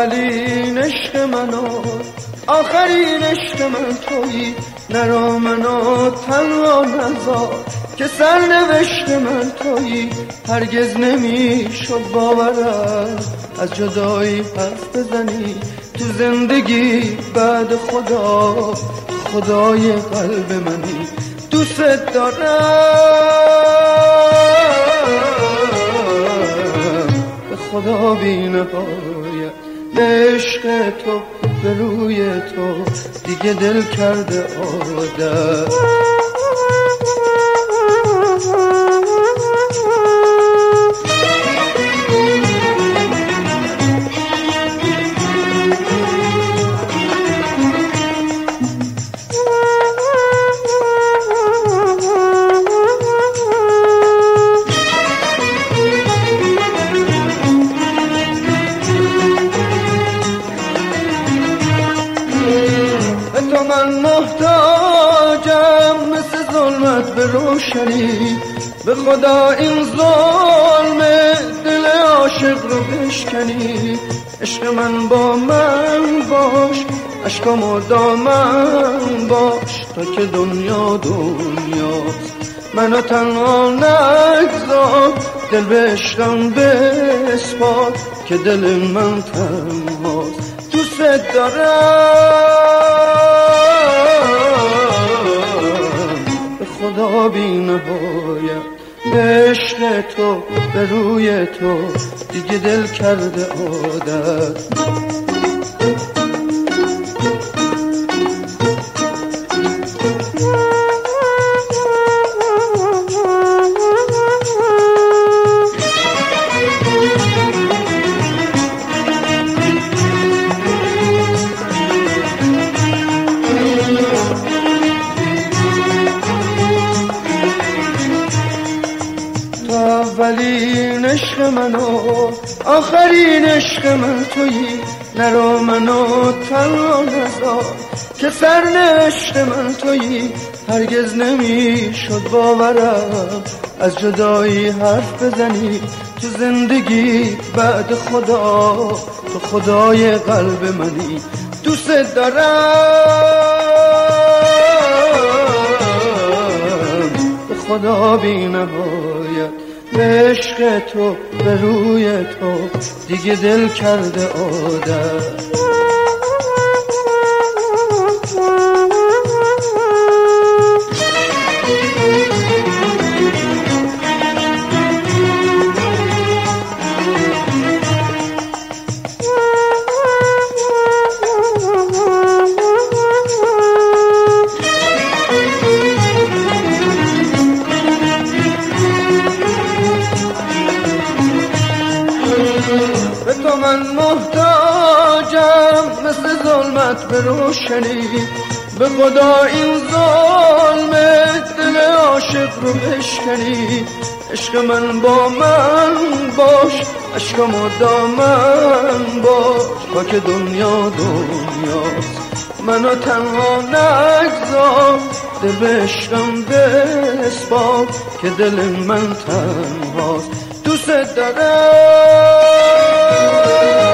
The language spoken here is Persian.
اولین عشق من و آخرین عشق من تویی، نرا منو تنها نذار که سرنوشت من تویی. هرگز نمیشد باورم از جدایی حرف بزنی تو زندگی بعد خدا، خدای قلب منی. دوست دارم به خدا بی نهایت، به عشق تو به روی تو دیگه دل کرده عادت. تو من محتاجم مثل ظلمت به روشنی، به خدا این ظلم دل عاشق رو بشکنی. عشق من با من باش، عشقم دامن باش تا که دنیا دنیاست. منو تنها نگذار، دل به عشقم بسپار که دل من تنهاست. دوست دارم به خدا بی نهایت، به عشق تو به روی تو دیگه دل کرده عادت. اولین عشق من و آخرین عشق من تویی، نرا منو تنها نذار که سرنوشت من تویی. هرگز نمیشد باورم از جدایی حرف بزنی تو زندگی بعد خدا، تو خدای قلب منی. دوست دارم به خدا بی نهایت، به عشق تو به روی تو دیگه دل کرده عادت. به تو من محتاجم مثل ظلمت به روشنی، به خدا این ظلم دل عاشق رو بشکنی. عشق من با من باش، عشقم دامن باش تا که دنیا دنیاست. منو تنها نگذار، دل به عشقم بسپار که دل من تنهاست. دوست دارم